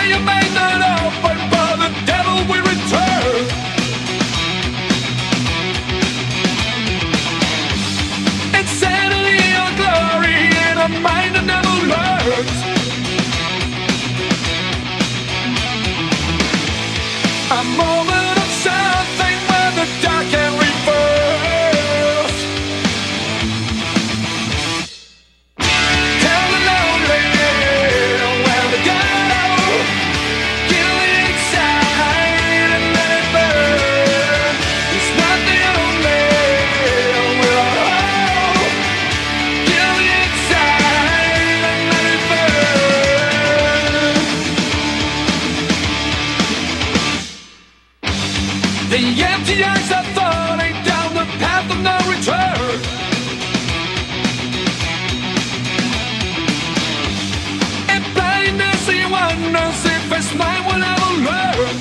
you may not know, but for the devil we return. Insanity or glory in a mind that never learns. A moment of something where the dark can reverse. Tell the lonely where to go. Kill the inside and let it burn. It's not the only we're all. Kill the inside and let it burn. The empty eyes are falling down the path of no return. In blindness he wonders if his mind will ever learn.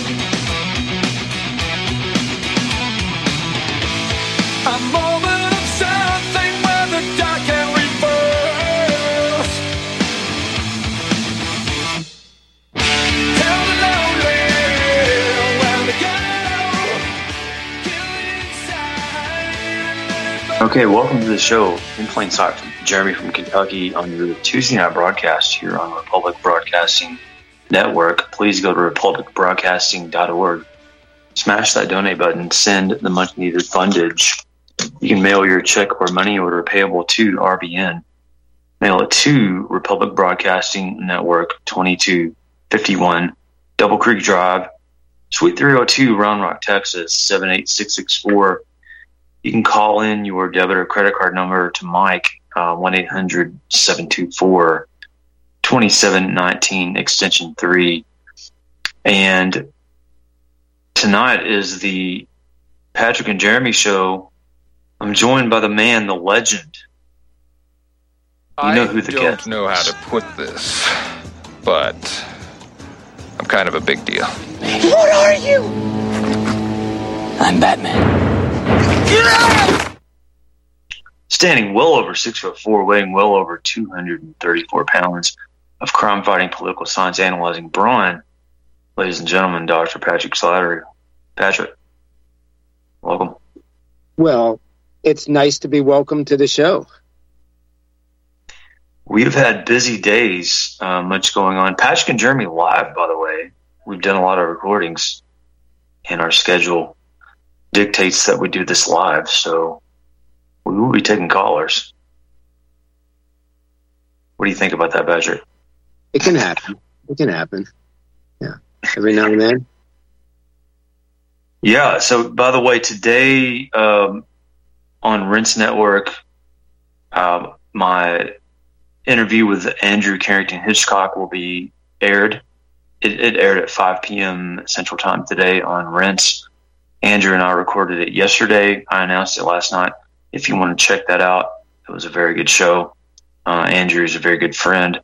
A moment of something where the dark can reverse. Tell the lonely where to go. Kill the inside and let it burn. Okay, welcome to the show. In plain sight, from Jeremy from Kentucky on your Tuesday night broadcast here on Republic Broadcasting Network. Please go to republicbroadcasting.org. Smash that donate button. Send the much needed fundage. You can mail your check or money order payable to RBN. Mail it to Republic Broadcasting Network, 2251 Double Creek Drive, Suite 302, Round Rock, Texas, 78664. You can call in your debit or credit card number to Mike, 1-800-724-2719, extension 3. And tonight is the Patrick and Jeremy show. I'm joined by the man, the legend. You know who the I guest don't know how to put this, but I'm kind of a big deal. What are you? I'm Batman. Standing well over 6'4", weighing well over 234 pounds of crime-fighting political science analyzing brawn, ladies and gentlemen, Dr. Patrick Slattery. Patrick, welcome. Well, it's nice to be welcome to the show. We've had busy days, much going on. Patrick and Jeremy live, by the way. We've done a lot of recordings, and our schedule dictates that we do this live, so we will be taking callers. What do you think about that, Patrick? It can happen. It can happen. Yeah. Every now and then. Yeah, so by the way, today on Rinse Network, my interview with Andrew Carrington Hitchcock will be aired. It aired at 5 p.m. Central Time today on Rinse. Andrew and I recorded it yesterday. I announced it last night. If you want to check that out, it was a very good show. Andrew is a very good friend.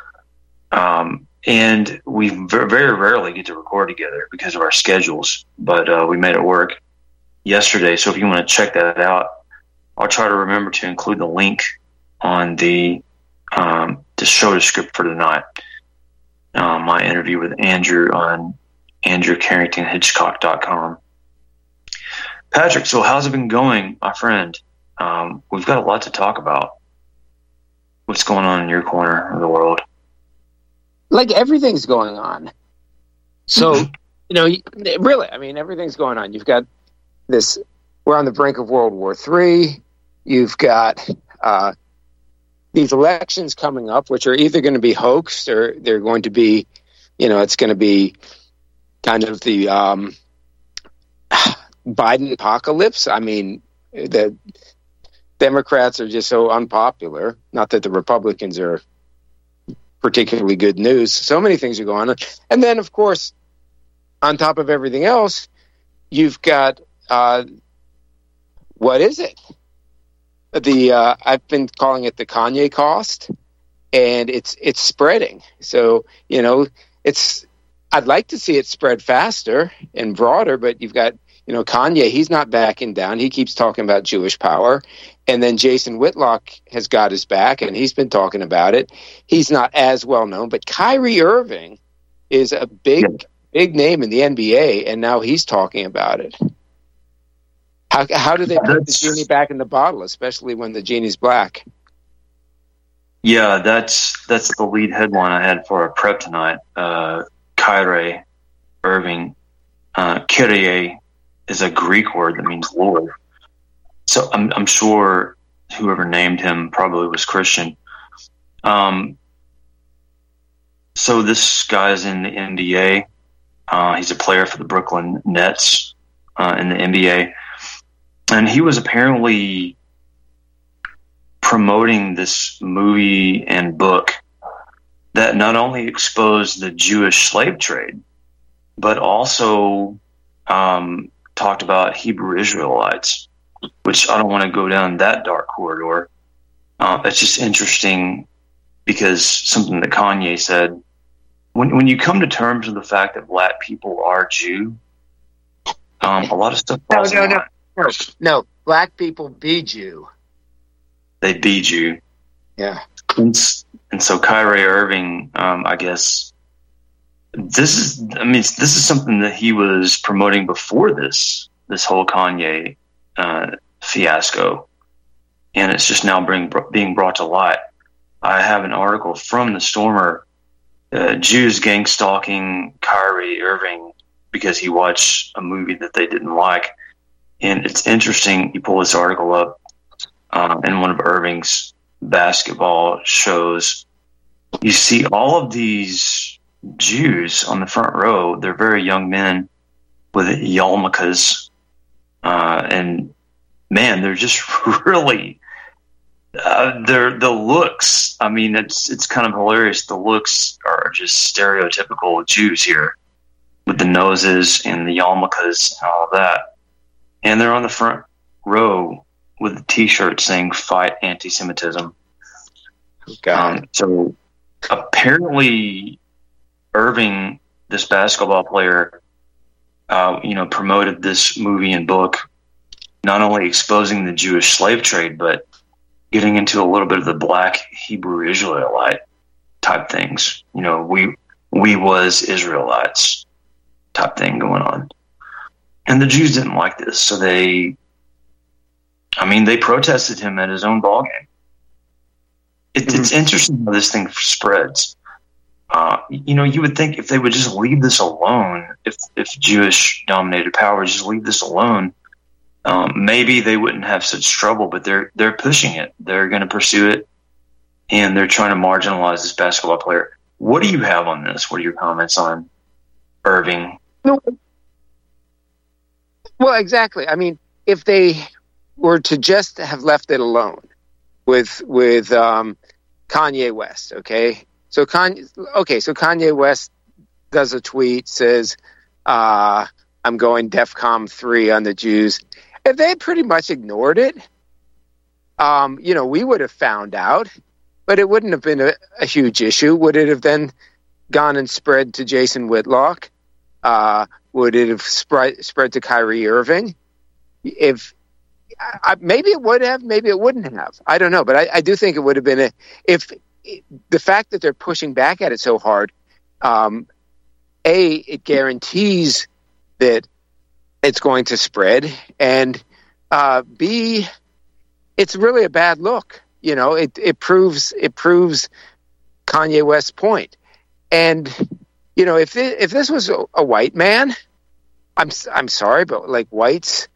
And we very rarely get to record together because of our schedules, but we made it work yesterday. So if you want to check that out, I'll try to remember to include the link on the show description for tonight. My interview with Andrew on AndrewCarringtonHitchcock.com. Patrick, so how's it been going, my friend? We've got a lot to talk about. What's going on in your corner of the world? Like everything's going on. So, really, I mean, everything's going on. You've got this, we're on the brink of World War III. You've got these elections coming up, which are either going to be hoaxed or they're going to be, it's going to be kind of the Biden apocalypse. I mean, the Democrats are just so unpopular. Not that the Republicans are particularly good news. So many things are going on. And then, of course, on top of everything else, you've got, what is it? I've been calling it the Kanye cost, and it's spreading. So, I'd like to see it spread faster and broader, but you've got, Kanye, he's not backing down. He keeps talking about Jewish power. And then Jason Whitlock has got his back, and he's been talking about it. He's not as well known, but Kyrie Irving is a big name in the NBA, and now he's talking about it. How do they put the genie back in the bottle, especially when the genie's black? Yeah, that's the lead headline I had for our prep tonight. Kyrie Irving. Kyrie is a Greek word that means Lord. So I'm sure whoever named him probably was Christian. So this guy's in the NBA. He's a player for the Brooklyn Nets in the NBA. And he was apparently promoting this movie and book that not only exposed the Jewish slave trade, but also talked about Hebrew Israelites, which I don't want to go down that dark corridor. It's just interesting because something that Kanye said, when you come to terms with the fact that black people are Jew, a lot of stuff falls in line. No, black people be Jew. They be Jew. Yeah. And so Kyrie Irving, I guess, this is something that he was promoting before this whole Kanye fiasco, and it's just now being brought to light. I have an article from the Stormer, Jews gang stalking Kyrie Irving because he watched a movie that they didn't like. And it's interesting, you pull this article up in one of Irving's basketball shows, you see all of these Jews on the front row. They're very young men with yarmulkes, and man, they're just really the looks. I mean, it's kind of hilarious. The looks are just stereotypical Jews here, with the noses and the yarmulkes and all of that. And they're on the front row with a T-shirt saying "Fight Anti-Semitism." So apparently, Irving, this basketball player, promoted this movie and book, not only exposing the Jewish slave trade, but getting into a little bit of the black Hebrew Israelite type things. We was Israelites type thing going on. And the Jews didn't like this, so they protested him at his own ballgame. It's interesting how this thing spreads. You would think if they would just leave this alone, if Jewish dominated power just leave this alone, maybe they wouldn't have such trouble. But they're pushing it. They're going to pursue it, and they're trying to marginalize this basketball player. What do you have on this? What are your comments on Irving? No. Well, exactly. I mean, if they were to just have left it alone with Kanye West, okay? So Kanye West does a tweet, says, I'm going DEFCON 3 on the Jews. If they had pretty much ignored it, we would have found out, but it wouldn't have been a huge issue. Would it have then gone and spread to Jason Whitlock? Would it have spread to Kyrie Irving? Maybe it would have, maybe it wouldn't have. I don't know, but I do think it would have been if the fact that they're pushing back at it so hard. It guarantees that it's going to spread, and B, it's really a bad look. It proves Kanye West's point, and. If this was a white man, I'm sorry, but like whites,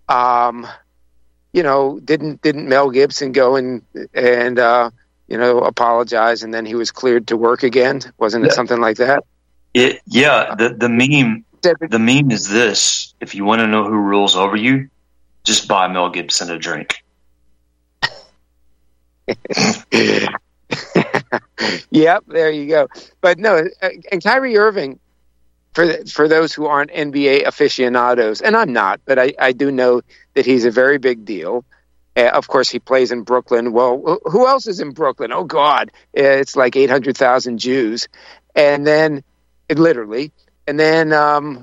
didn't Mel Gibson go and apologize, and then he was cleared to work again? Wasn't it something like that? The meme is this: if you want to know who rules over you, just buy Mel Gibson a drink. Yep, there you go. But no, and Kyrie Irving, for those who aren't NBA aficionados, and I'm not, but I do know that he's a very big deal. Of course, he plays in Brooklyn. Well, who else is in Brooklyn? Oh, God. It's like 800,000 Jews. And then, literally, and then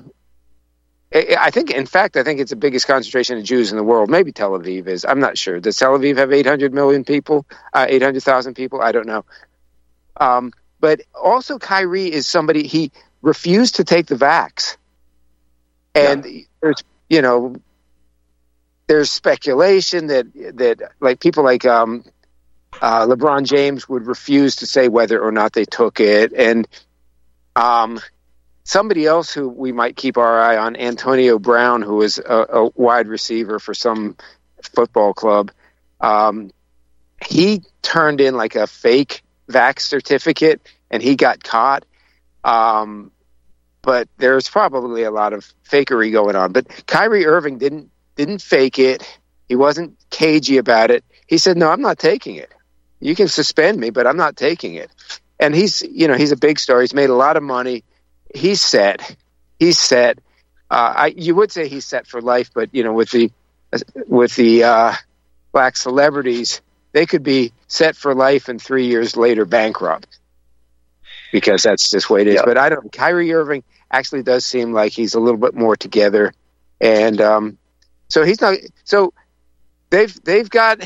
I think it's the biggest concentration of Jews in the world. Maybe Tel Aviv is. I'm not sure. Does Tel Aviv have 800,000 people? I don't know. But also Kyrie is somebody, refused to take the vax. And there's, you know, there's speculation that like people like LeBron James would refuse to say whether or not they took it. And somebody else who we might keep our eye on, Antonio Brown, who is a wide receiver for some football club, he turned in like a fake vax certificate and he got caught. But there's probably a lot of fakery going on. But Kyrie Irving didn't fake it. He wasn't cagey about it. He said, "No, I'm not taking it. You can suspend me, but I'm not taking it." And he's a big star. He's made a lot of money. He's set. He's set. You would say he's set for life, but you know, with the black celebrities, they could be set for life and 3 years later bankrupt, because that's just the way it is. Yeah. But Kyrie Irving actually does seem like he's a little bit more together, and so he's not. So they've got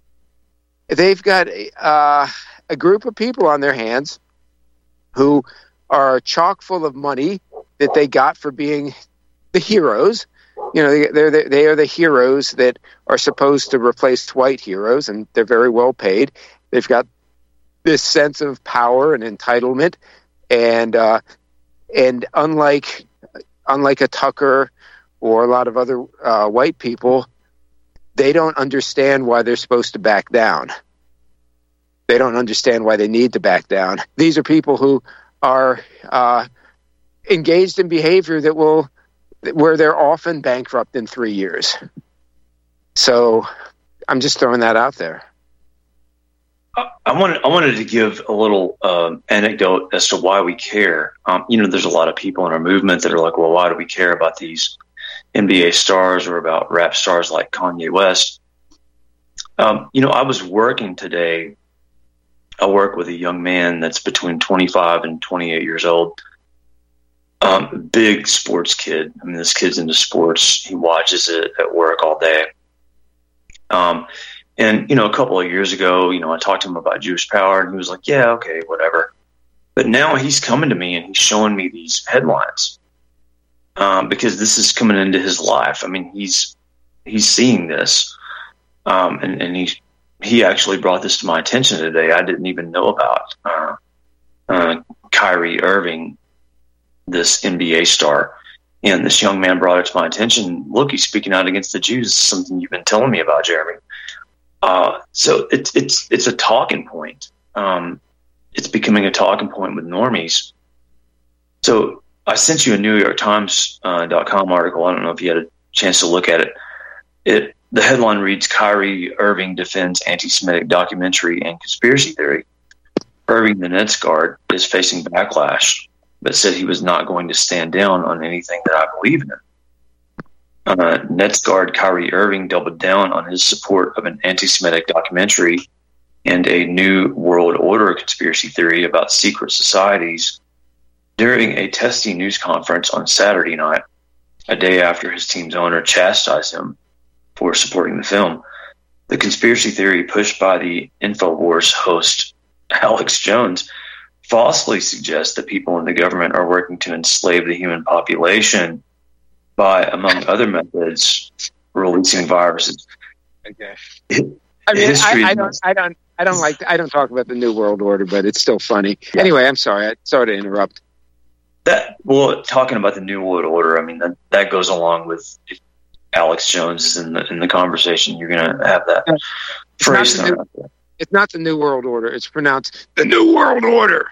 a group of people on their hands who are chock full of money that they got for being the heroes. You know, they are the heroes that are supposed to replace white heroes, and they're very well paid. They've got this sense of power and entitlement, and unlike a Tucker or a lot of other white people, they don't understand why they're supposed to back down. They don't understand why they need to back down. These are people who are engaged in behavior where they're often bankrupt in 3 years. So I'm just throwing that out there. I wanted to give a little anecdote as to why we care. You know, there's a lot of people in our movement that are like, well, why do we care about these NBA stars or about rap stars like Kanye West? You know, I was working today. I work with a young man that's between 25 and 28 years old. Big sports kid. I mean, this kid's into sports. He watches it at work all day. And, you know, a couple of years ago, you know, I talked to him about Jewish Power, and he was like, yeah, okay, whatever. But now he's coming to me and he's showing me these headlines because this is coming into his life. I mean, he's seeing this. And he actually brought this to my attention today. I didn't even know about Kyrie Irving, this NBA star. And this young man brought it to my attention. Look, he's speaking out against the Jews. This is something you've been telling me about, Jeremy. So it's a talking point. It's becoming a talking point with normies. So I sent you a New York Times.com article. I don't know if you had a chance to look at it. The headline reads, Kyrie Irving defends anti-Semitic documentary and conspiracy theory. Irving, the Nets guard, is facing backlash, but said he was not going to stand down on anything that I believe in. Nets guard Kyrie Irving doubled down on his support of an anti-Semitic documentary and a New World Order conspiracy theory about secret societies during a testy news conference on Saturday night, a day after his team's owner chastised him for supporting the film. The conspiracy theory pushed by the InfoWars host Alex Jones falsely suggests that people in the government are working to enslave the human population by, among other methods, releasing viruses. Okay. I mean, I don't talk about the New World Order, but it's still funny. Yeah. Anyway, I'm sorry. Sorry to interrupt. Talking about the New World Order, I mean, that goes along with if Alex Jones is in the conversation. You're going to have that phrase. It's not the New World Order. It's pronounced the New World Order.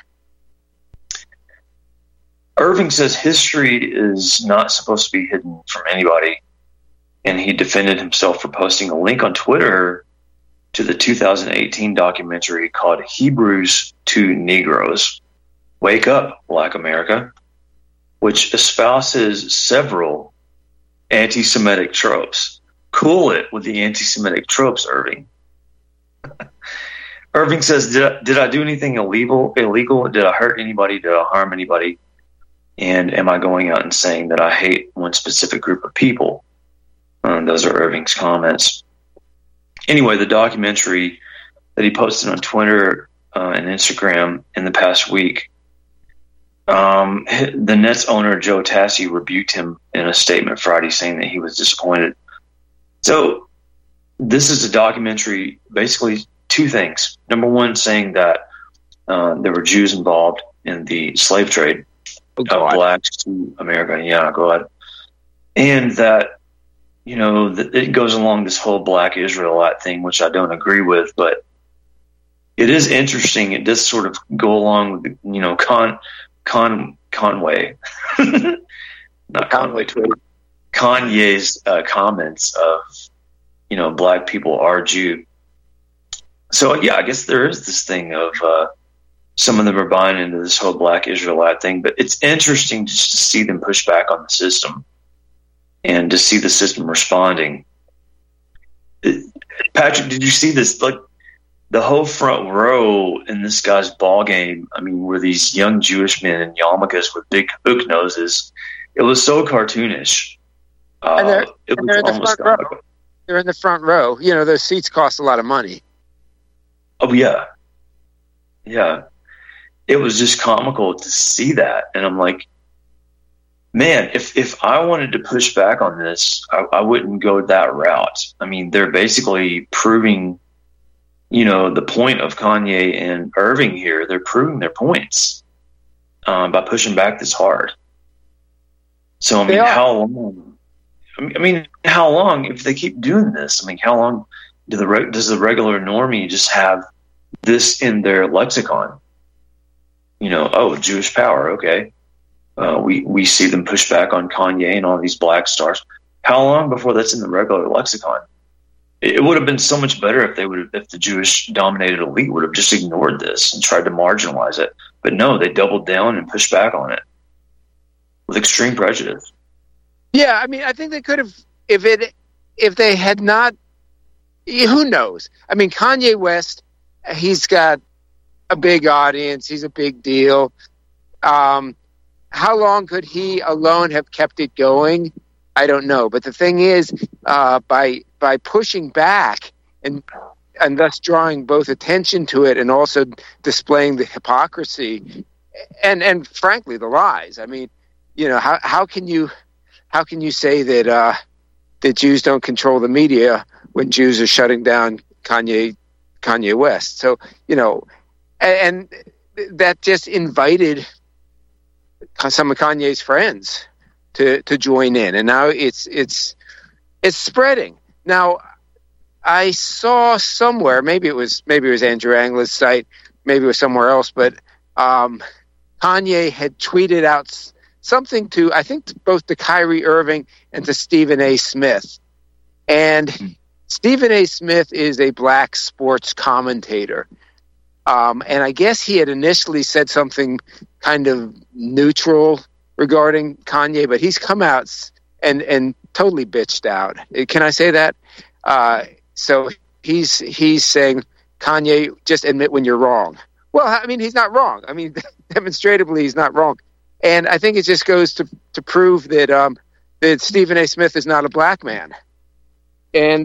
Irving says history is not supposed to be hidden from anybody, and he defended himself for posting a link on Twitter to the 2018 documentary called Hebrews to Negroes, Wake Up, Black America, which espouses several anti-Semitic tropes. Cool it with the anti-Semitic tropes, Irving. Irving says, did I do anything illegal? Did I hurt anybody? Did I harm anybody? And am I going out and saying that I hate one specific group of people? Those are Irving's comments. Anyway, the documentary that he posted on Twitter and Instagram in the past week The Nets owner, Joe Tassi, rebuked him in a statement Friday, saying that he was disappointed. So this is a documentary, basically two things. Number one, saying that there were Jews involved in the slave trade of blacks to America. Yeah, go ahead. And that, it goes along this whole black Israelite thing, which I don't agree with, but it is interesting. It does sort of go along with, Conway, not Conway, Kanye's comments of, black people are Jew. So, yeah, I guess there is this thing of some of them are buying into this whole black Israelite thing, but it's interesting just to see them push back on the system and to see the system responding. Patrick, did you see this? Like, the whole front row in this guy's ball game, were these young Jewish men in yarmulkes with big hook noses. It was so cartoonish. And they're in the front row. They're in the front row. Those seats cost a lot of money. Oh, yeah. Yeah. It was just comical to see that. And I'm like, man, if I wanted to push back on this, I wouldn't go that route. They're basically proving, the point of Kanye and Irving here. They're proving their points by pushing back this hard. So, how long? How long, if they keep doing this? How long does the regular normie just have this in their lexicon? Jewish power, okay. We see them push back on Kanye and all these black stars. How long before that's in the regular lexicon? It would have been so much better if the Jewish dominated elite would have just ignored this and tried to marginalize it. But no, they doubled down and pushed back on it with extreme prejudice. Yeah, I think they could have if they had not. Who knows? Kanye West, he's got a big audience. He's a big deal. How long could he alone have kept it going? I don't know. But the thing is, by pushing back and thus drawing both attention to it and also displaying the hypocrisy and frankly the lies. How can you say that Jews don't control the media when Jews are shutting down Kanye West? So and that just invited some of Kanye's friends to join in, and now it's spreading. Now, I saw somewhere, maybe it was Andrew Angla's site, maybe it was somewhere else, but Kanye had tweeted out something to, I think, both to Kyrie Irving and to Stephen A. Smith. And Stephen A. Smith is a black sports commentator. And I guess he had initially said something kind of neutral regarding Kanye, but he's come out and totally bitched out. Can I say that? So he's saying, Kanye, just admit when you're wrong. Well, he's not wrong. Demonstratively, he's not wrong. And I think it just goes to prove that that Stephen A. Smith is not a black man. And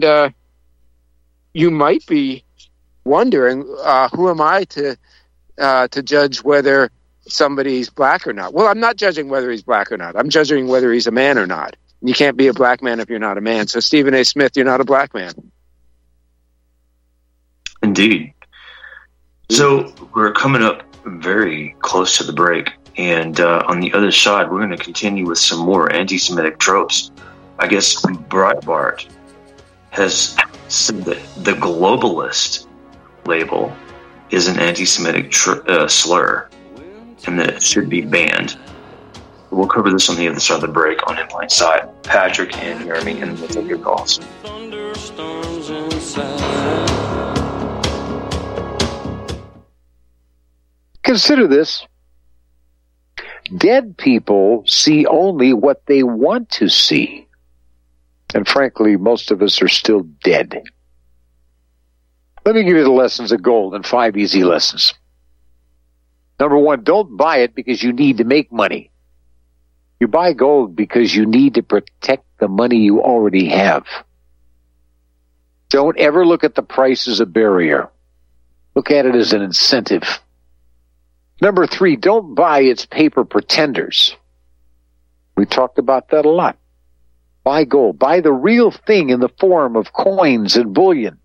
you might be wondering, who am I to judge whether somebody's black or not? Well, I'm not judging whether he's black or not. I'm judging whether he's a man or not. You can't be a black man if you're not a man. So Stephen A. Smith, you're not a black man. Indeed. So we're coming up very close to the break. And on the other side, we're going to continue with some more anti-Semitic tropes. I guess Breitbart has said that the globalist label is an anti-Semitic slur and that it should be banned. We'll cover this on the other side of the break on In Plain Sight. Patrick and Jeremy, and we'll take your calls. Thunderstorms inside. Consider this. Dead people see only what they want to see. And frankly, most of us are still dead. Let me give you the lessons of gold and 5 easy lessons. Number 1, don't buy it because you need to make money. You buy gold because you need to protect the money you already have. Don't ever look at the price as a barrier. Look at it as an incentive. Number 3, don't buy its paper pretenders. We talked about that a lot. Buy gold. Buy the real thing in the form of coins and bullion.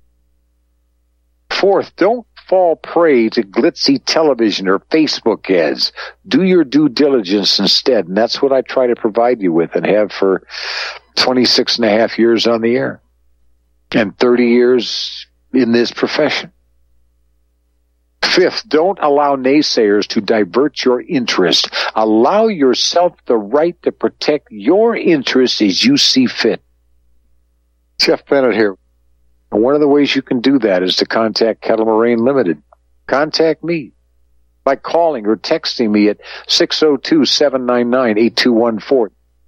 4th, don't fall prey to glitzy television or Facebook ads. Do your due diligence instead, and that's what I try to provide you with and have for 26 and a half years on the air and 30 years in this profession. 5th, don't allow naysayers to divert your interest. Allow yourself the right to protect your interests as you see fit. Jeff Bennett here. And one of the ways you can do that is to contact Kettle Moraine Limited. Contact me by calling or texting me at 602-799-8214.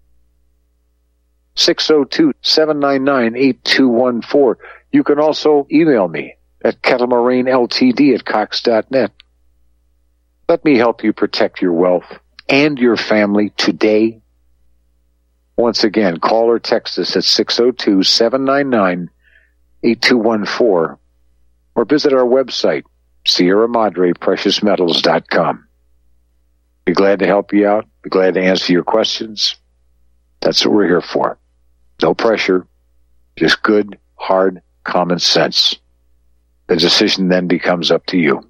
602-799-8214. You can also email me at kettlemaraineltd@cox.net. Let me help you protect your wealth and your family today. Once again, call or text us at 602-799-8214 or visit our website, Sierra Madre PreciousMetals.com. Be glad to help you out. Be glad to answer your questions. That's what we're here for. No pressure, just good, hard, common sense. The decision then becomes up to you.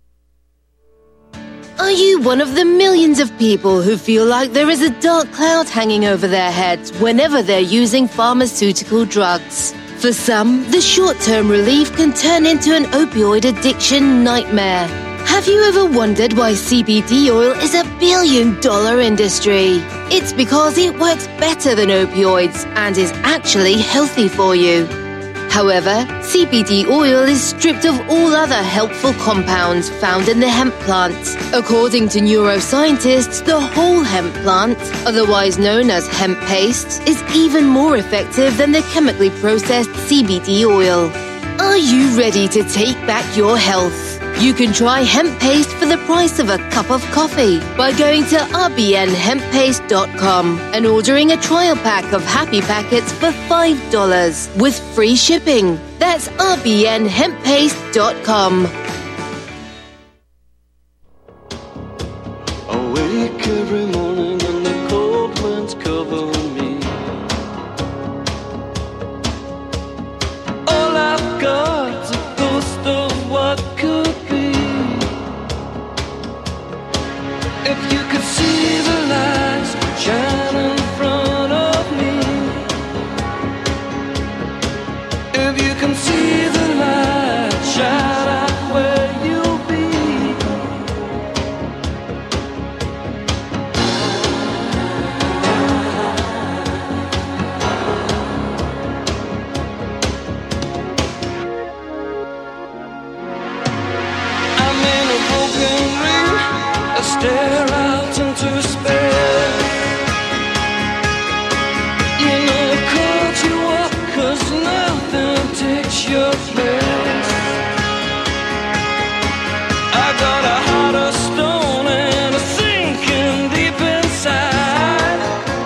Are you one of the millions of people who feel like there is a dark cloud hanging over their heads whenever they're using pharmaceutical drugs? For some, the short-term relief can turn into an opioid addiction nightmare. Have you ever wondered why CBD oil is a billion-dollar industry? It's because it works better than opioids and is actually healthy for you. However, CBD oil is stripped of all other helpful compounds found in the hemp plant. According to neuroscientists, the whole hemp plant, otherwise known as hemp paste, is even more effective than the chemically processed CBD oil. Are you ready to take back your health? You can try hemp paste for the price of a cup of coffee by going to rbnhemppaste.com and ordering a trial pack of happy packets for $5 with free shipping. That's rbnhemppaste.com. Awake every morning and the cold winds cover me. All I've got's a ghost of what could be. If you could see the lights shine in front of me. If you can see the lights shine out where you'll be. I'm in a broken ring, I stare out into space. You know I called you up 'cause nothing takes your place. I got a heart of stone and a sinking deep inside.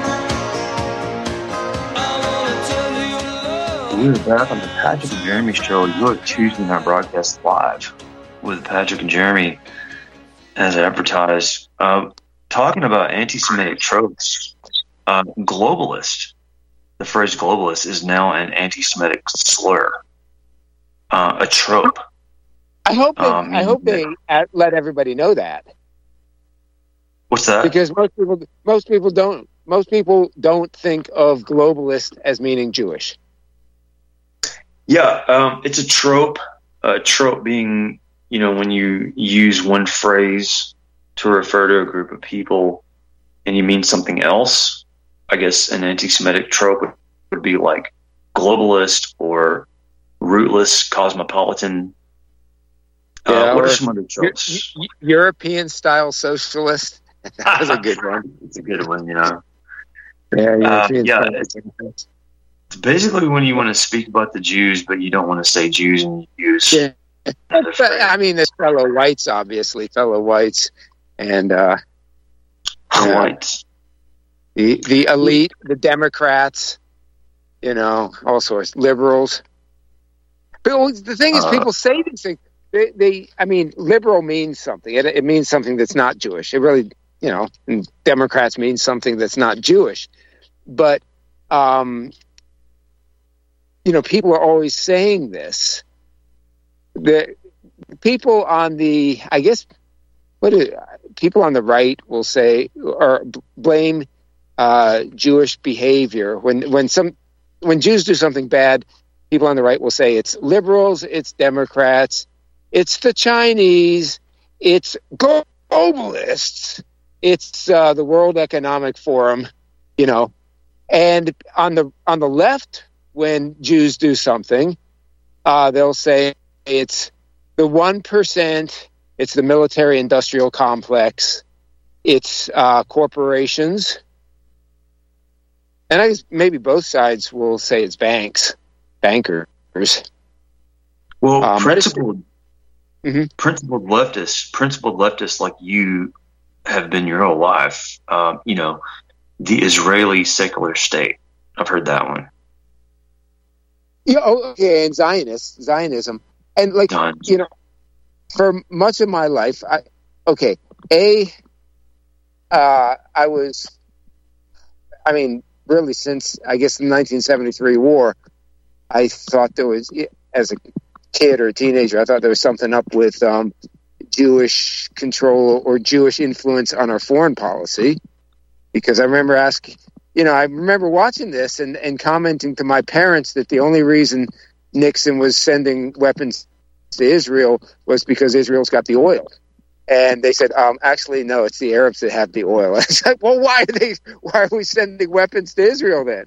I wanna tell you love. We're back on the Patrick and Jeremy show. You're Tuesday night broadcast live with Patrick and Jeremy, as advertised. Talking about anti-Semitic tropes. Globalist. The phrase globalist is now an anti-Semitic slur. A trope. I hope they let everybody know that, What's that? because most people don't think of globalist as meaning Jewish. Yeah, it's a trope. A trope being, when you use one phrase to refer to a group of people and you mean something else. I guess an anti-Semitic trope would be like globalist or rootless, cosmopolitan. What are some other tropes? European-style socialist. That was a good one. It's a good one, Yeah, European-style socialist. It's basically when you want to speak about the Jews, but you don't want to say Jews, and you use. Yeah. But, there's fellow whites, obviously, and whites. The elite, the Democrats, all sorts, liberals. But the thing is, people say these things. I mean, liberal means something. It means something that's not Jewish. It really, and Democrats means something that's not Jewish. But, people are always saying this. The people on the, I guess, people on the right will say or blame Jewish behavior when Jews do something bad. People on the right will say it's liberals, it's Democrats, it's the Chinese, it's globalists, it's the World Economic Forum, And on the left, when Jews do something, they'll say it's the 1%, it's the military-industrial complex, it's corporations, and I guess maybe both sides will say it's bankers. Well, principled leftists like you have been your whole life. The Israeli secular state. I've heard that one. Yeah, okay, and Zionism, and for much of my life, I was, really since I guess the 1973 war, I thought there was, as a kid or a teenager, I thought there was something up with Jewish control or Jewish influence on our foreign policy, because I remember I remember watching this and commenting to my parents that the only reason Nixon was sending weapons to Israel was because Israel's got the oil. And they said, actually, no, it's the Arabs that have the oil. I said, well, why are we sending weapons to Israel then?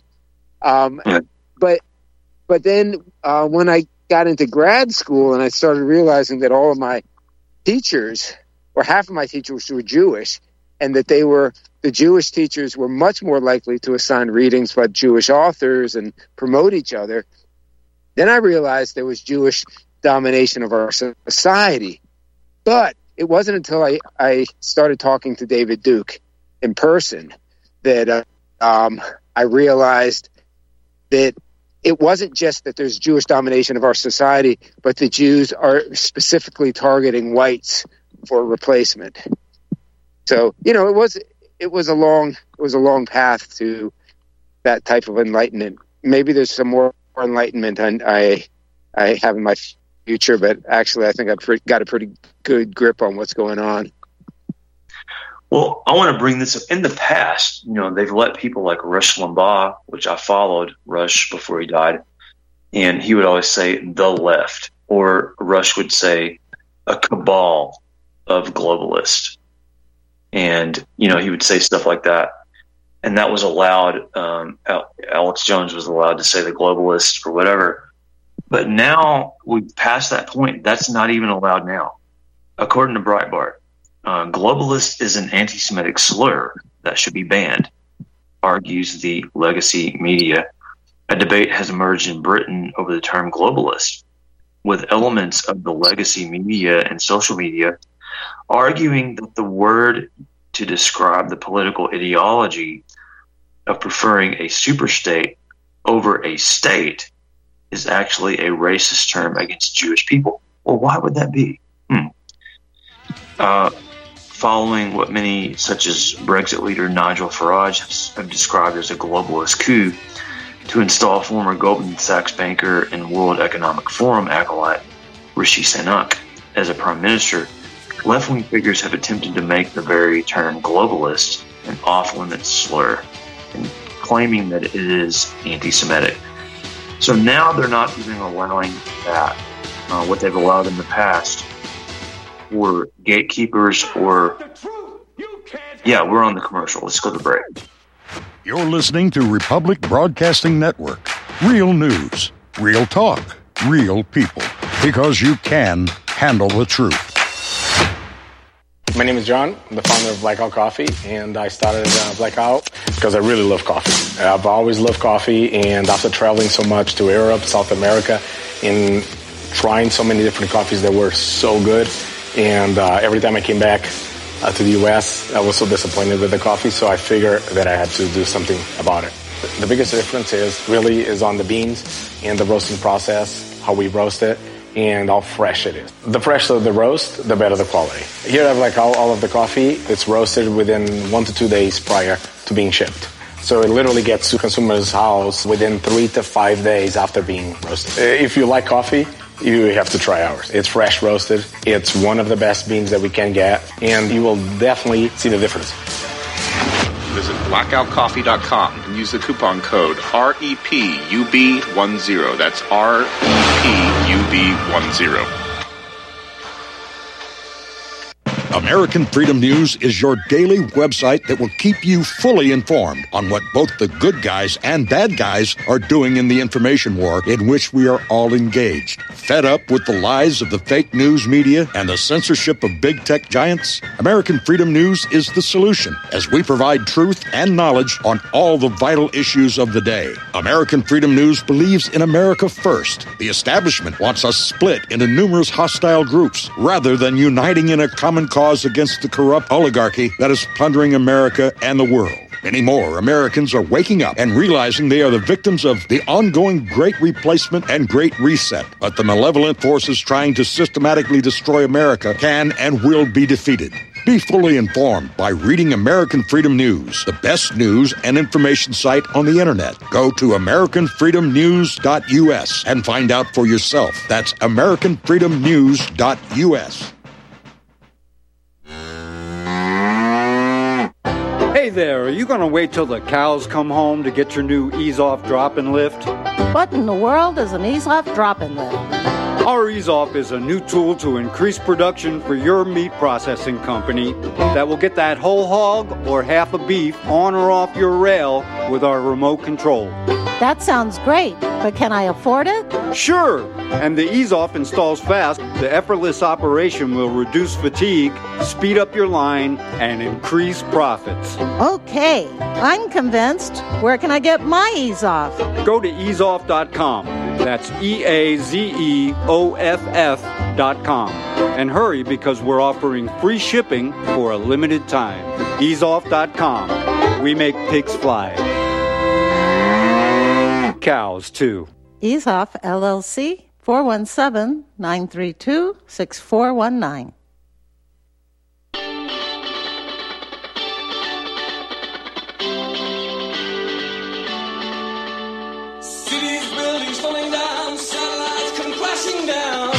But then when I got into grad school and I started realizing that all of my teachers, or half of my teachers, were Jewish, and that the Jewish teachers were much more likely to assign readings by Jewish authors and promote each other, then I realized there was Jewish domination of our society. But it wasn't until I started talking to David Duke in person that I realized that it wasn't just that there's Jewish domination of our society, but the Jews are specifically targeting whites for replacement. So, it was a long path to that type of enlightenment. Maybe there's some more enlightenment I have in my future, but actually I think I've got a pretty good grip on what's going on. Well, I want to bring this up. In the past, they've let people like Rush Limbaugh, which I followed Rush before he died, and he would always say the left, or Rush would say a cabal of globalists. And, he would say stuff like that. And that was allowed. Alex Jones was allowed to say the globalists or whatever. But now we've passed that point. That's not even allowed now. According to Breitbart, globalist is an anti-Semitic slur that should be banned, argues the legacy media. A debate has emerged in Britain over the term globalist, with elements of the legacy media and social media arguing that the word to describe the political ideology of preferring a superstate over a state is actually a racist term against Jewish people. Well, why would that be? Following what many, such as Brexit leader Nigel Farage, have described as a globalist coup to install former Goldman Sachs banker and World Economic Forum acolyte Rishi Sunak as a prime minister, left-wing figures have attempted to make the very term globalist an off-limits slur, and claiming that it is anti-Semitic. So now they're not even allowing that, what they've allowed in the past, for gatekeepers or... Yeah, we're on the commercial. Let's go to break. You're listening to Republic Broadcasting Network. Real news, real talk, real people. Because you can handle the truth. My name is John. I'm the founder of Blackout Coffee, and I started Blackout because I really love coffee. I've always loved coffee, and after traveling so much to Europe, South America, and trying so many different coffees that were so good, and every time I came back to the U.S., I was so disappointed with the coffee, so I figured that I had to do something about it. The biggest difference is on the beans and the roasting process, how we roast it. and how fresh it is. The fresher the roast, the better the quality. Here I have like all of the coffee. It's roasted within 1 to 2 days prior to being shipped. So it literally gets to consumers' house within 3 to 5 days after being roasted. If you like coffee, you have to try ours. It's fresh roasted. It's one of the best beans that we can get, and you will definitely see the difference. Visit blackoutcoffee.com and use the coupon code REPUB10. That's REPUB10. American Freedom News is your daily website that will keep you fully informed on what both the good guys and bad guys are doing in the information war in which we are all engaged. Fed up with the lies of the fake news media and the censorship of big tech giants? American Freedom News is the solution, as we provide truth and knowledge on all the vital issues of the day. American Freedom News believes in America first. The establishment wants us split into numerous hostile groups rather than uniting in a common cause against the corrupt oligarchy that is plundering America and the world. Many more Americans are waking up and realizing they are the victims of the ongoing Great Replacement and Great Reset. But the malevolent forces trying to systematically destroy America can and will be defeated. Be fully informed by reading American Freedom News, the best news and information site on the internet. Go to AmericanFreedomNews.us and find out for yourself. That's AmericanFreedomNews.us. Hey there, are you going to wait till the cows come home to get your new ease-off drop-and lift? What in the world is an ease-off drop-and lift? Our ease-off is a new tool to increase production for your meat processing company that will get that whole hog or half a beef on or off your rail with our remote control. That sounds great, but can I afford it? Sure, and the ease-off installs fast. The effortless operation will reduce fatigue, speed up your line, and increase profits. Okay, I'm convinced. Where can I get my ease-off? Go to easeoff.com. That's EAZEOFF.com. And hurry, because we're offering free shipping for a limited time. Easeoff.com. We make pigs fly. Cows, too. Ease Off, LLC, 417-932-6419. Cities, buildings falling down, satellites come crashing down.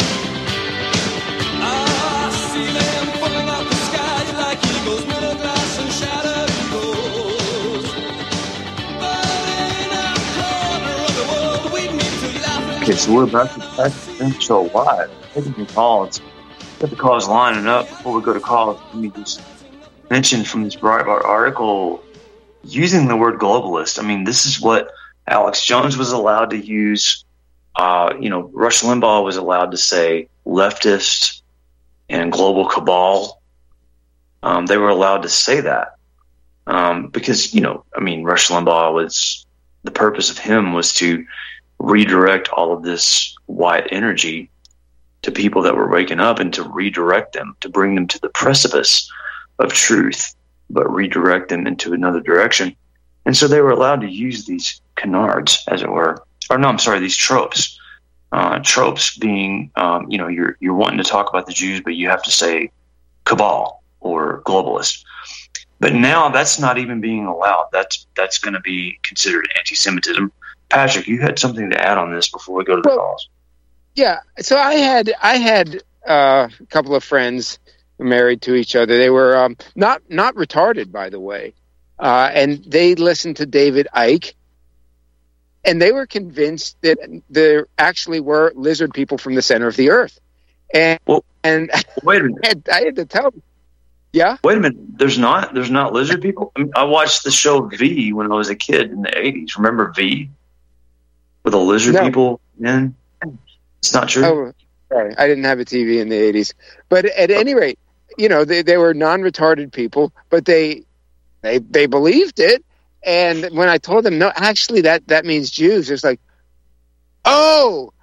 I see them falling off the sky like eagles, middle glass and shattered eagles. But in a corner of the world, we need to laugh. Okay, so we're about to start the show live. Taking your calls. Get the calls lining up. Before we go to calls, let me just mention from this Breitbart article, using the word globalist. I mean, this is what Alex Jones was allowed to use. Rush Limbaugh was allowed to say leftist and global cabal. They were allowed to say that because, Rush Limbaugh was, the purpose of him was to redirect all of this white energy to people that were waking up and to redirect them, to bring them to the precipice of truth, but redirect them into another direction. And so they were allowed to use these canards, as it were. These tropes. Tropes being, you're wanting to talk about the Jews, but you have to say cabal or globalist. But now that's not even being allowed. That's going to be considered anti-Semitism. Patrick, you had something to add on this before we go to the calls. Yeah. So I had a couple of friends married to each other. They were not retarded, by the way, and they listened to David Icke, and they were convinced that there actually were lizard people from the center of the earth. And wait a minute, I had to tell them. Yeah. Wait a minute. There's not lizard people. I watched the show V when I was a kid in the '80s. Remember V with the lizard people? In? It's not true. Oh, sorry. I didn't have a TV in the '80s. But at any rate, they were non-retarded people, but they believed it. And when I told them, no, actually that means Jews, it's like, oh,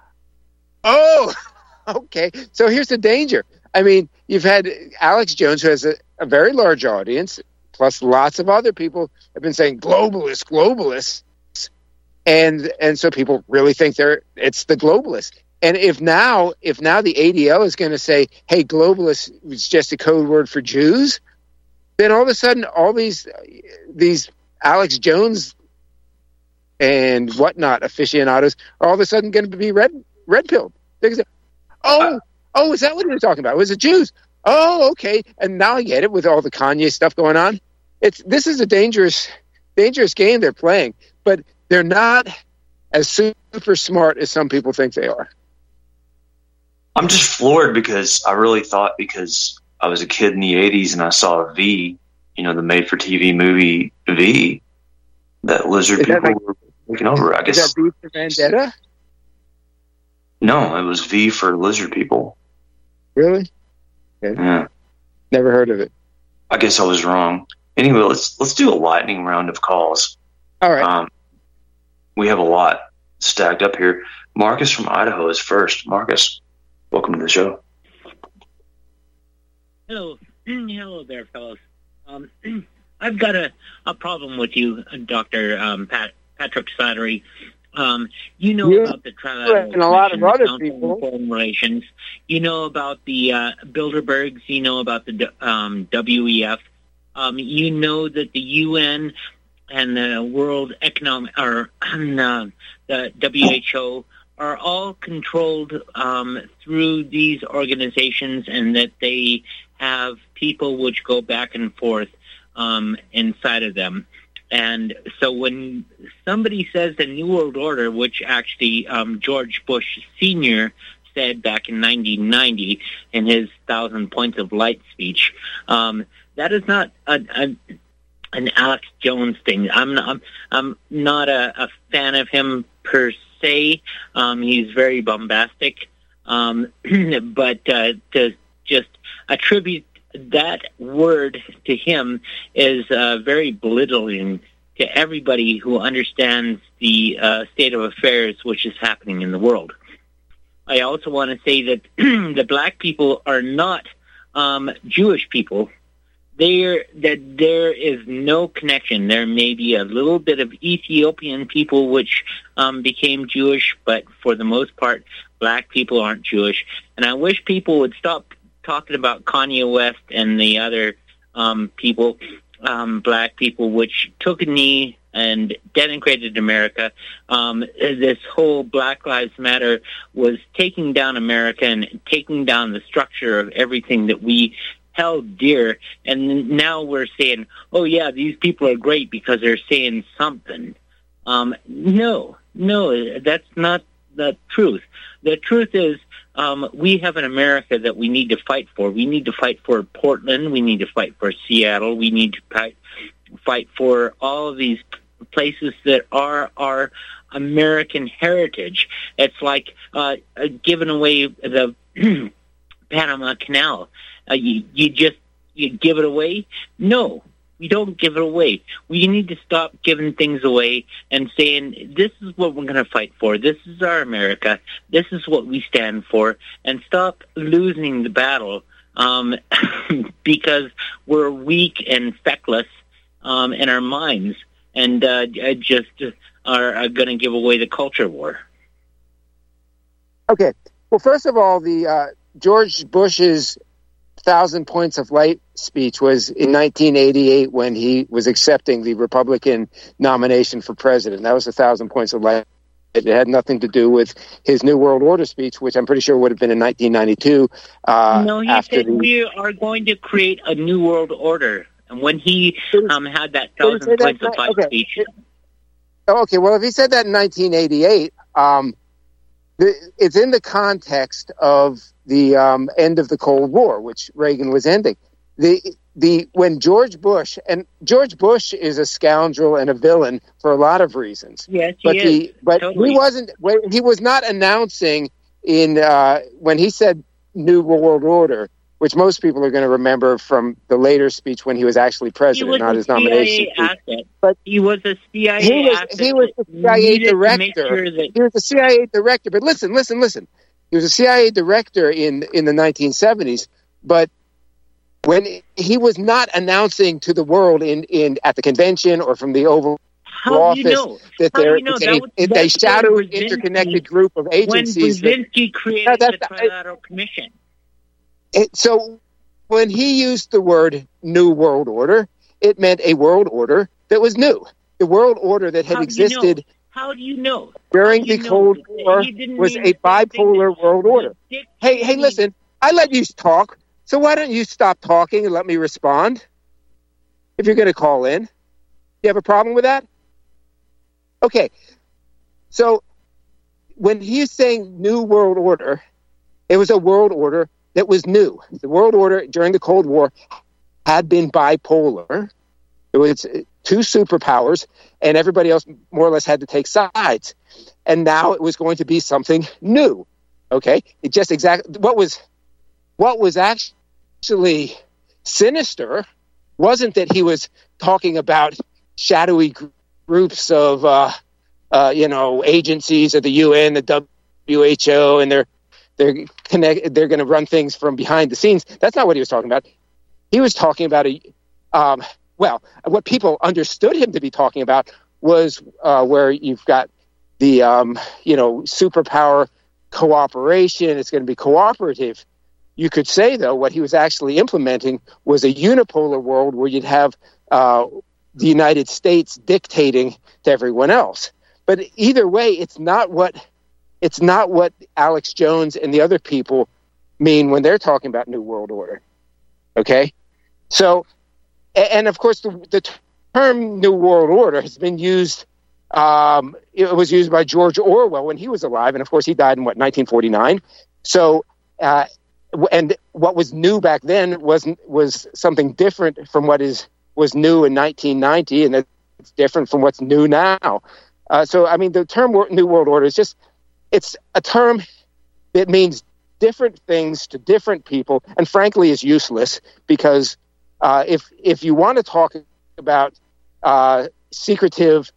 okay. So here's the danger. I mean, you've had Alex Jones, who has a very large audience, plus lots of other people have been saying globalists. And so people really think it's the globalists. And if now the ADL is going to say, "Hey, globalist was just a code word for Jews," then all of a sudden, all these Alex Jones and whatnot aficionados are all of a sudden going to be red pilled. They're going to say, "Oh, is that what you're talking about? Was it Jews? Oh, okay." And now I get it with all the Kanye stuff going on. This is a dangerous game they're playing, but they're not as super smart as some people think they are. I'm just floored because I really thought, because I was a kid in the 80s and I saw V, the made-for-TV movie V, that lizard people were taking over, I guess. Is that V for Vendetta? No, it was V for lizard people. Really? Okay. Yeah. Never heard of it. I guess I was wrong. Anyway, let's do a lightning round of calls. All right. We have a lot stacked up here. Marcus from Idaho is first. Marcus, welcome to the show. Hello there, fellows. I've got a problem with you, Dr. Patrick Slattery. You know about the and a lot of other people. Foreign relations. You know about the Bilderbergs. You know about the WEF. You know that the UN and the World Economic, or the WHO, are all controlled through these organizations, and that they have people which go back and forth inside of them. And so when somebody says the New World Order, which actually George Bush Sr. said back in 1990 in his 1,000 Points of Light speech, that is not an Alex Jones thing. I'm not a fan of him per se. He's very bombastic, but to just attribute that word to him is very belittling to everybody who understands the state of affairs which is happening in the world. I also want to say that the black people are not Jewish people. There is no connection. There may be a little bit of Ethiopian people which became Jewish, but for the most part, black people aren't Jewish. And I wish people would stop talking about Kanye West and the other people, black people, which took a knee and denigrated America. This whole Black Lives Matter was taking down America and taking down the structure of everything that we held dear. And now we're saying, oh, yeah, these people are great because they're saying something. No, that's not the truth. The truth is, we have an America that we need to fight for. We need to fight for Portland. We need to fight for Seattle. We need to fight for all of these places that are our American heritage. It's like giving away the Panama Canal. You give it away? No. We don't give it away. We need to stop giving things away and saying, this is what we're going to fight for. This is our America. This is what we stand for. And stop losing the battle because we're weak and feckless in our minds and just are going to give away the culture war. Okay. Well, first of all, the George Bush's 1,000 Points of Light speech was in 1988 when he was accepting the Republican nomination for president. That was 1,000 Points of Light. It had nothing to do with his New World Order speech, which I'm pretty sure would have been in 1992. No, he said we are going to create a New World Order. And when he had that 1,000 Points of Light speech. Okay, well, if he said that in 1988, it's in the context of the end of the Cold War, which Reagan was ending. When George Bush is a scoundrel and a villain for a lot of reasons. Yes, but totally. He was not announcing when he said New World Order, which most people are going to remember from the later speech when he was actually president, not his nomination. But he was a CIA asset. He was the CIA director. He was the CIA director. But listen. He was a CIA director in the 1970s. But when he was not announcing to the world at the convention or from the Oval office, do you know? that How do they're you know? it's a shadowy, interconnected group of agencies. When Brzezinski created the Trilateral Commission. So when he used the word New World Order, it meant a world order that was new. The world order that had existed How do you know? during the Cold War was a bipolar world order. Hey, listen, I let you talk, so why don't you stop talking and let me respond? If you're going to call in. You have a problem with that? Okay. So when he's saying New World Order, it was a world order that was new. The world order during the Cold War had been bipolar. It was two superpowers, and everybody else more or less had to take sides. And now it was going to be something new. Okay? It just exactly what was actually sinister wasn't that he was talking about shadowy groups of agencies of the UN, the WHO, and they're going to run things from behind the scenes. That's not what he was talking about. He was talking about what people understood him to be talking about was where you've got the superpower cooperation. It's going to be cooperative. You could say, though, what he was actually implementing was a unipolar world where you'd have the United States dictating to everyone else. But either way, it's not what Alex Jones and the other people mean when they're talking about New World Order. Okay? So, and of course, the term New World Order has been used, it was used by George Orwell when he was alive, and of course he died in, 1949? So, and what was new back then was something different from what was new in 1990, and it's different from what's new now. So, I mean, the term New World Order is it's a term that means different things to different people, and frankly is useless because if you want to talk about secretive,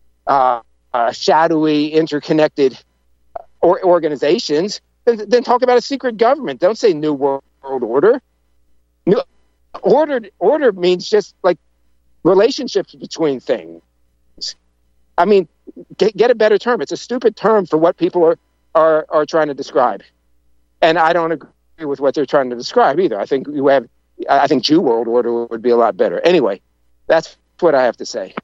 shadowy, interconnected organizations, then talk about a secret government. Don't say New World Order. New order means just like relationships between things. I mean, get a better term. It's a stupid term for what people are trying to describe, and I don't agree with what they're trying to describe either. I think Jew World Order would be a lot better. Anyway, that's what I have to say.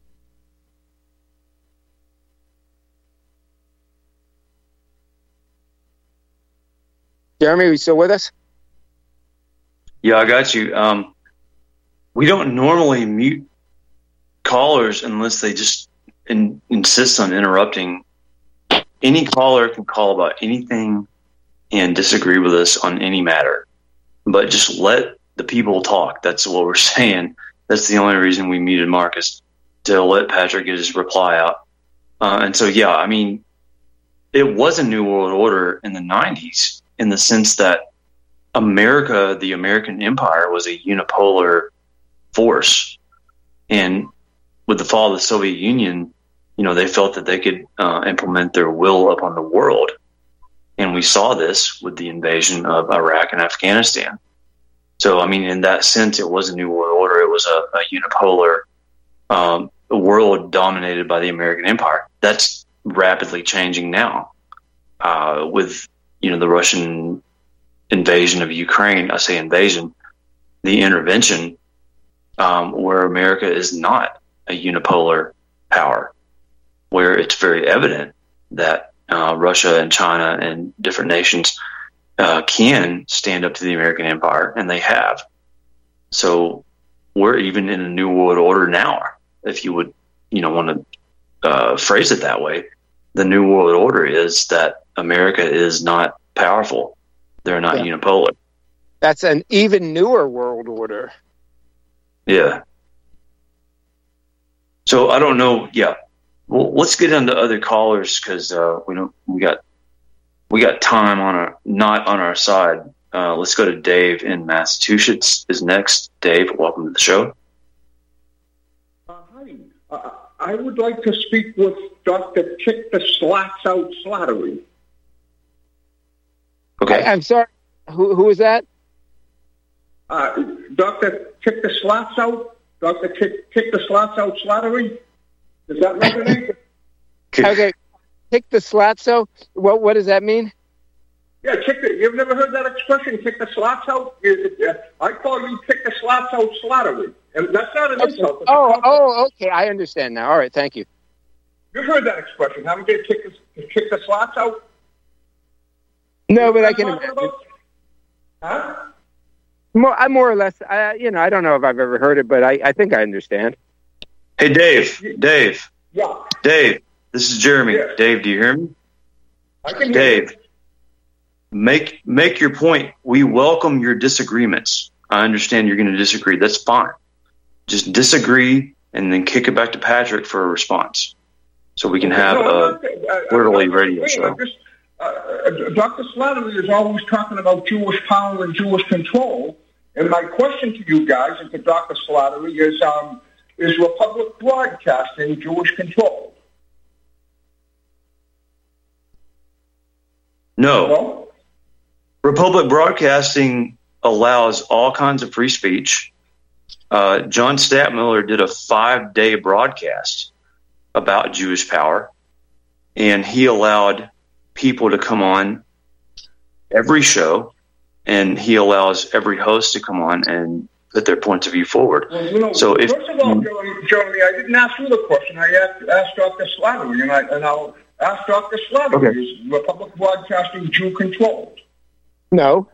Jeremy, are you still with us? Yeah, I got you. We don't normally mute callers unless they just insist on interrupting. Any caller can call about anything and disagree with us on any matter, but just let the people talk. That's what we're saying. That's the only reason we muted Marcus, to let Patrick get his reply out. And so, yeah, I mean, it was a New World Order in the 90s in the sense that America, the American empire, was a unipolar force. And with the fall of the Soviet Union, they felt that they could implement their will upon the world. And we saw this with the invasion of Iraq and Afghanistan. So, I mean, in that sense, it was a New World Order. It was a unipolar world dominated by the American empire. That's rapidly changing now with, the Russian invasion of Ukraine. I say invasion, the intervention, where America is not a unipolar power, where it's very evident that Russia and China and different nations can stand up to the American empire, and they have. So we're even in a New World Order now, if you would, want to phrase it that way. The New World Order is that America is not powerful. They're not unipolar. That's an even newer world order. Yeah. So I don't know. Yeah. Well, let's get on to other callers because we got time not on our side. Let's go to Dave in Massachusetts is next. Dave, welcome to the show. Hi. I would like to speak with Dr. Kick the Slats Out Slattery. Okay. I'm sorry. Who is that? Dr. Kick the Slats Out. Dr. Kick the Slats Out Slattery. Does that resonate? Okay, kick the slats out. What does that mean? Yeah, you've never heard that expression, kick the slots out? I call you kick the slots out slattery. And that's not an insult. Okay, I understand now. All right, thank you. You've heard that expression, haven't you? Kick the slots out? No, but I can imagine. Huh? More or less, I don't know if I've ever heard it, but I think I understand. Hey, Dave. Yeah. Dave, this is Jeremy. Yes. Dave, do you hear me? I can hear Dave, you. make your point. We welcome your disagreements. I understand you're going to disagree. That's fine. Just disagree and then kick it back to Patrick for a response, so we can have a quarterly radio show. Dr. Slattery is always talking about Jewish power and Jewish control, and my question to you guys and to Dr. Slattery is Republic Broadcasting Jewish control? No. Hello? Republic Broadcasting allows all kinds of free speech. John Stadtmiller did a 5-day broadcast about Jewish power, and he allowed people to come on every show, and he allows every host to come on and put their points of view forward. Well, so if, first of all, Jeremy, I didn't ask you the question. I asked Dr. Slattery, and I'll ask Dr. Slattery, okay. Is Republic Broadcasting Jew-controlled? No.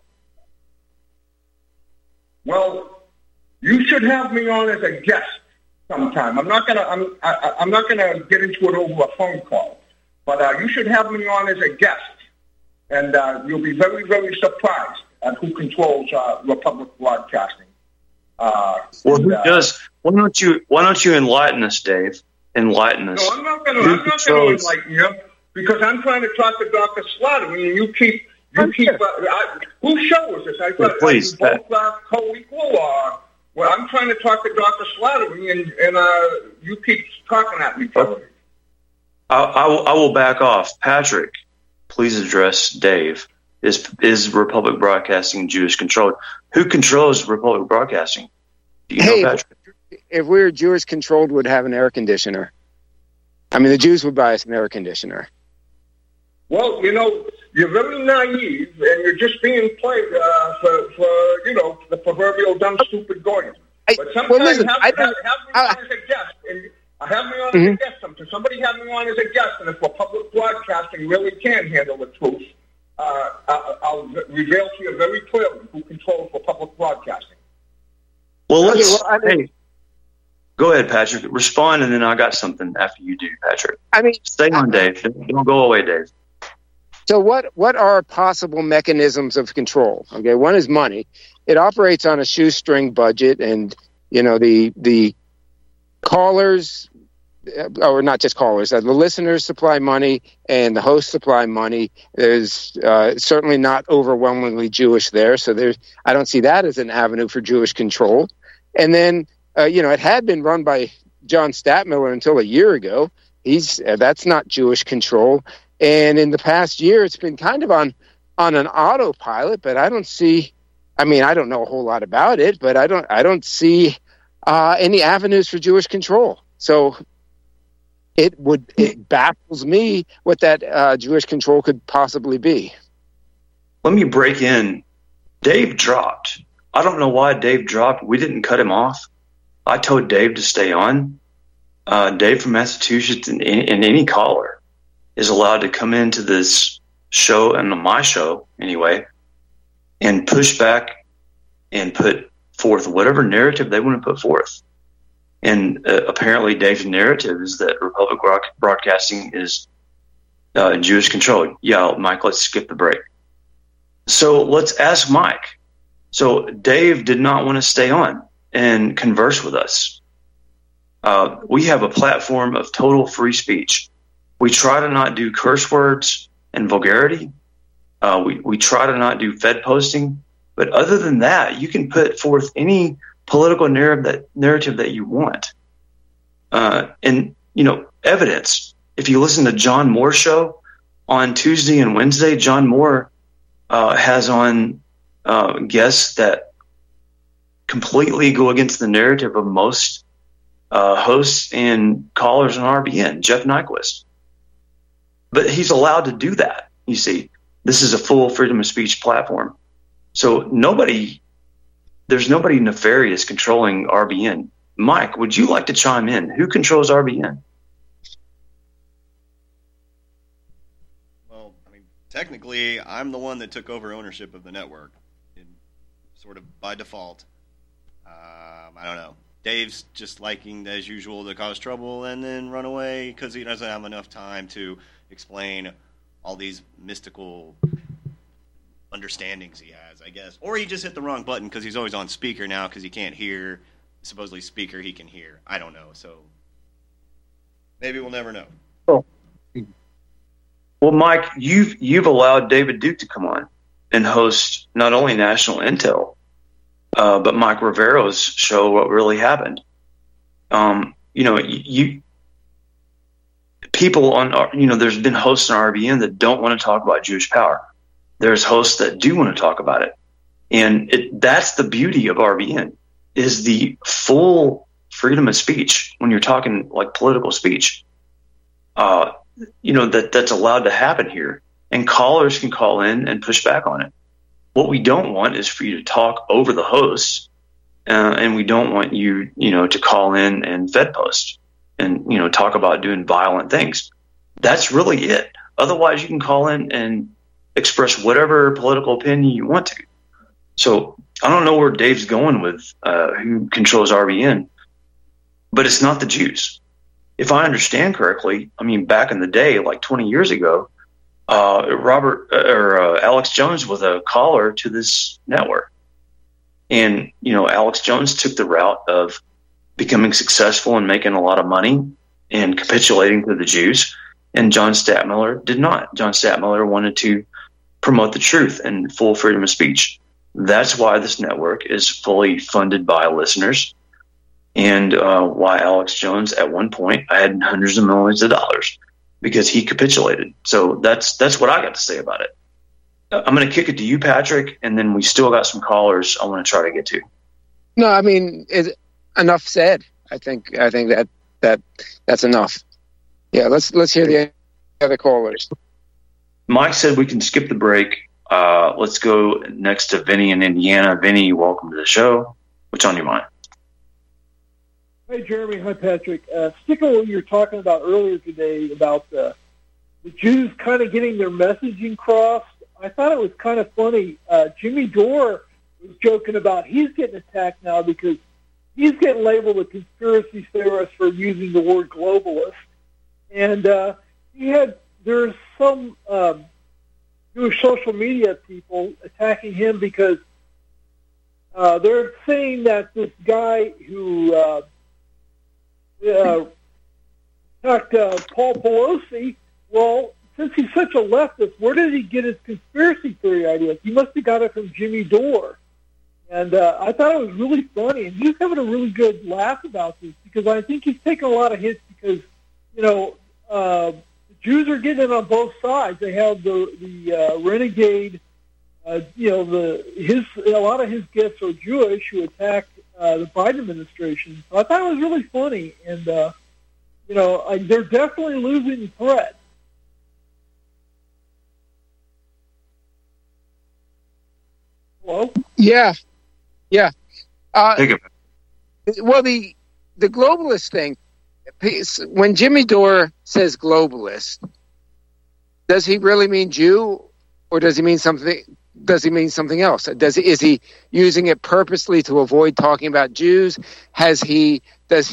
Well, you should have me on as a guest sometime. I'm not gonna get into it over a phone call, but you should have me on as a guest, and you'll be very, very surprised at who controls Republic Broadcasting. Who does? Why don't you enlighten us, Dave? Enlighten us. No, I'm not going to enlighten you because I'm trying to talk to Dr. Slattery, and you keep. Whose show is this? I thought please, both co-equal. Well, I'm trying to talk to Dr. Slattery, and you keep talking at me, Tony. I will back off. Patrick, please address Dave. Is Republic Broadcasting Jewish controlled? Who controls Republic Broadcasting? Do you know, Patrick? If we were Jewish controlled, we'd have an air conditioner. I mean, the Jews would buy us an air conditioner. Well, you're very naive, and you're just being played for the proverbial dumb, stupid goyim. But sometimes have me on as a guest, and have me on as a guest. Somebody have me on as a guest, and if Republic Broadcasting really can handle the truth, I'll reveal to you very clearly who controls Republic Broadcasting. Well, go ahead, Patrick. Respond, and then I got something after you do, Patrick. Stay on, Dave. Don't go away, Dave. So what are possible mechanisms of control? Okay, one is money. It operates on a shoestring budget, and the callers, or not just callers, the listeners supply money and the hosts supply money. There's certainly not overwhelmingly Jewish there, so I don't see that as an avenue for Jewish control. And then it had been run by John Stadtmiller until a year ago. That's not Jewish control. And in the past year, it's been kind of on an autopilot, but I don't see. I mean, I don't know a whole lot about it, but I don't see any avenues for Jewish control. So it baffles me what that Jewish control could possibly be. Let me break in. Dave dropped. I don't know why Dave dropped. We didn't cut him off. I told Dave to stay on. Dave from Massachusetts and any caller is allowed to come into this show, and my show anyway, and push back and put forth whatever narrative they want to put forth. And apparently Dave's narrative is that Republic Broadcasting is Jewish controlled. Yeah, Mike, let's skip the break. So let's ask Mike. So Dave did not want to stay on and converse with us. We have a platform of total free speech. We try to not do curse words and vulgarity. We try to not do Fed posting. But other than that, you can put forth any political narrative that you want. And, evidence. If you listen to John Moore's show on Tuesday and Wednesday, John Moore has on guests that completely go against the narrative of most hosts and callers on RBN, Jeff Nyquist. But he's allowed to do that. You see, this is a full freedom of speech platform. So there's nobody nefarious controlling RBN. Mike, would you like to chime in? Who controls RBN? Well, I mean, technically, I'm the one that took over ownership of the network, sort of by default. I don't know. Dave's just liking, as usual, to cause trouble and then run away because he doesn't have enough time to explain all these mystical understandings he has, I guess. Or he just hit the wrong button because he's always on speaker now because he can't hear. Supposedly speaker he can hear. I don't know. So maybe we'll never know. Oh. Well, Mike, you've allowed David Duke to come on and host not only National Intel, but Mike Rivero's show, What Really Happened. People on, there's been hosts on RBN that don't want to talk about Jewish power. There's hosts that do want to talk about it. And that's the beauty of RBN, is the full freedom of speech when you're talking like political speech. That's allowed to happen here. And callers can call in and push back on it. What we don't want is for you to talk over the hosts, and we don't want you, to call in and fed post and, talk about doing violent things. That's really it. Otherwise, you can call in and express whatever political opinion you want to. So I don't know where Dave's going with who controls RBN, but it's not the Jews. If I understand correctly, back in the day, like 20 years ago, Alex Jones was a caller to this network. And, Alex Jones took the route of becoming successful and making a lot of money and capitulating to the Jews. And John Stadtmiller did not. John Stadtmiller wanted to promote the truth and full freedom of speech. That's why this network is fully funded by listeners, and why Alex Jones at one point had hundreds of millions of dollars, because he capitulated. So that's what I got to say about it. I'm going to kick it to you, Patrick, and then we still got some callers I want to try to get to. No, enough said. I think that's enough. Yeah, let's hear the other callers. Mike said we can skip the break. Let's go next to Vinny in Indiana. Vinny, welcome to the show. What's on your mind? Hi, Jeremy. Hi, Patrick. Sticking with what you were talking about earlier today about the Jews kind of getting their messaging crossed, I thought it was kind of funny. Jimmy Dore was joking about he's getting attacked now because he's getting labeled a conspiracy theorist for using the word globalist. And there's some Jewish social media people attacking him because they're saying that this guy who attacked Paul Pelosi, well, since he's such a leftist, where did he get his conspiracy theory ideas? He must have got it from Jimmy Dore. And I thought it was really funny. And he was having a really good laugh about this because I think he's taking a lot of hits because, the Jews are getting it on both sides. They have the renegade, a lot of his guests are Jewish who attacked the Biden administration. So I thought it was really funny. And, they're definitely losing threat. Hello? Yeah. Well, the globalist thing, when Jimmy Dore says globalist, does he really mean Jew, or does he mean something? Does he mean something else? Is he using it purposely to avoid talking about Jews? Has he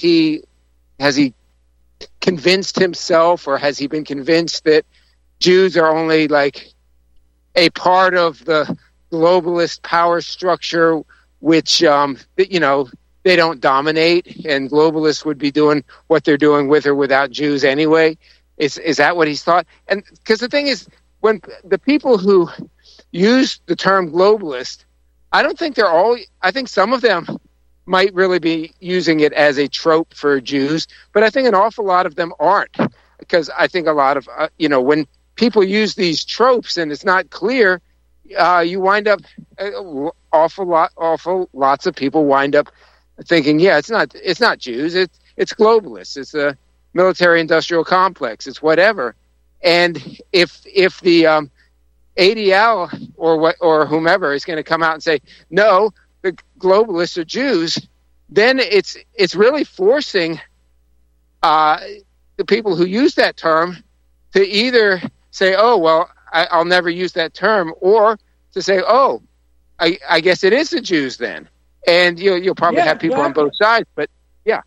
convinced himself, or has he been convinced that Jews are only like a part of the globalist power structure, which they don't dominate, and globalists would be doing what they're doing with or without Jews anyway? Is that what he's thought? And because the thing is, when the people who use the term globalist, I think some of them might really be using it as a trope for Jews, but I think an awful lot of them aren't, because I think a lot of when people use these tropes and it's not clear, you wind up lots of people wind up thinking, it's not Jews. it's globalists. It's a military-industrial complex. It's whatever. And if the ADL or whomever is going to come out and say, no, the globalists are Jews, then it's really forcing the people who use that term to either say, oh, well, I'll never use that term, or to say, oh, I guess it is the Jews then. And you'll probably have people on both sides, but yeah.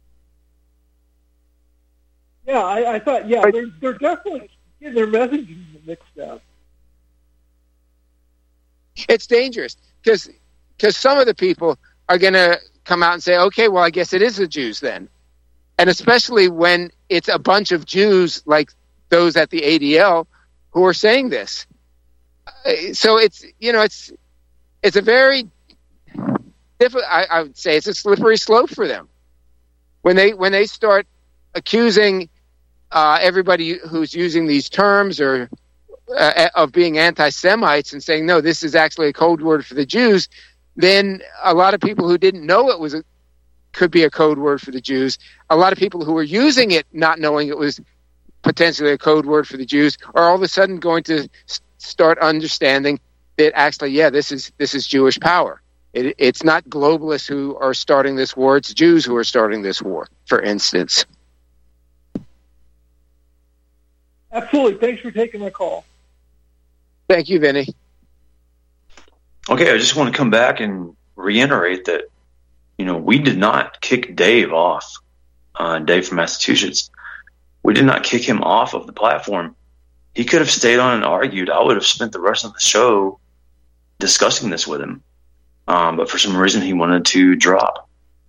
Yeah, I thought, they're definitely getting their messaging mixed up. It's dangerous because some of the people are going to come out and say, okay, well, I guess it is the Jews then. And especially when it's a bunch of Jews like those at the ADL who are saying this. So it's a very difficult, I would say it's a slippery slope for them. When they start accusing everybody who's using these terms or of being anti-Semites and saying, no, this is actually a code word for the Jews, then a lot of people who didn't know it could be a code word for the Jews, a lot of people who were using it not knowing it was potentially a code word for the Jews are all of a sudden going to start understanding that actually, this is Jewish power. It's not globalists who are starting this war, it's Jews who are starting this war, for instance. Absolutely. Thanks for taking my call. Thank you, Vinny. Okay, I just want to come back and reiterate that, we did not kick Dave off, Dave from Massachusetts. We did not kick him off of the platform. He could have stayed on and argued. I would have spent the rest of the show discussing this with him. But for some reason, he wanted to drop.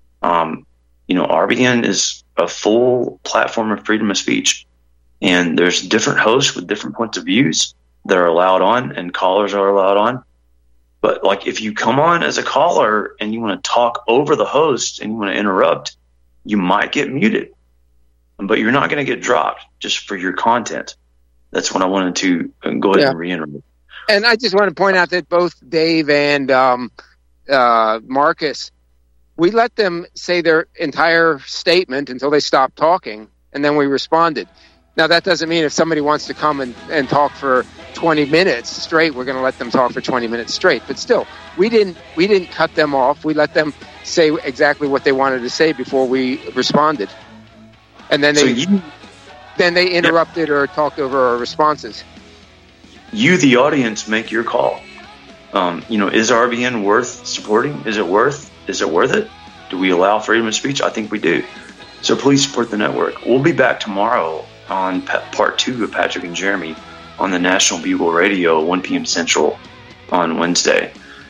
RBN is a full platform of freedom of speech. And there's different hosts with different points of views that are allowed on, and callers are allowed on. But like, if you come on as a caller and you want to talk over the host and you want to interrupt, you might get muted, but you're not going to get dropped just for your content. That's what I wanted to go ahead and reiterate. And I just want to point out that both Dave and Marcus, we let them say their entire statement until they stopped talking, and then we responded. Now, that doesn't mean if somebody wants to come and talk for 20 minutes straight, we're going to let them talk for 20 minutes straight. But still, we didn't cut them off. We let them say exactly what they wanted to say before we responded. And then they interrupted or talked over our responses. You, the audience, make your call. Is RBN worth supporting? Is it worth it? Do we allow freedom of speech? I think we do. So please support the network. We'll be back tomorrow on part 2 of Patrick and Jeremy on the National Bugle Radio, 1 p.m. Central on Wednesday.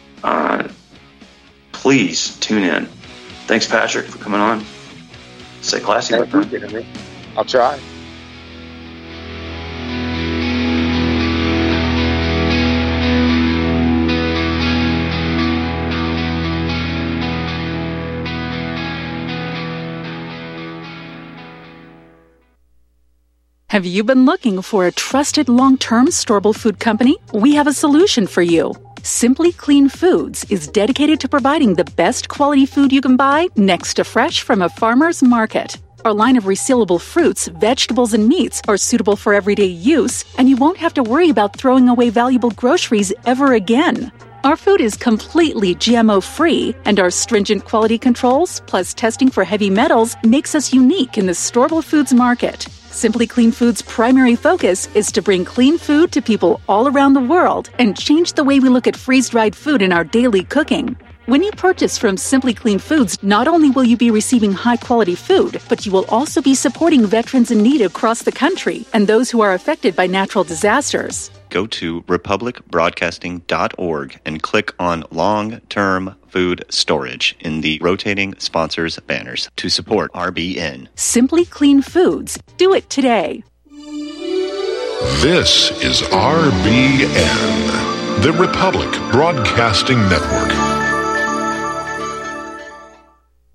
Please tune in. Thanks, Patrick, for coming on. Stay classy. I'll try. Have you been looking for a trusted long-term storable food company? We have a solution for you. Simply Clean Foods is dedicated to providing the best quality food you can buy next to fresh from a farmer's market. Our line of resealable fruits, vegetables, and meats are suitable for everyday use, and you won't have to worry about throwing away valuable groceries ever again. Our food is completely GMO-free, and our stringent quality controls, plus testing for heavy metals, makes us unique in the storable foods market. Simply Clean Foods' primary focus is to bring clean food to people all around the world and change the way we look at freeze-dried food in our daily cooking. When you purchase from Simply Clean Foods, not only will you be receiving high-quality food, but you will also be supporting veterans in need across the country and those who are affected by natural disasters. Go to republicbroadcasting.org and click on Long-Term Food Storage in the rotating sponsors banners to support RBN. Simply Clean Foods. Do it today. This is RBN, the Republic Broadcasting Network.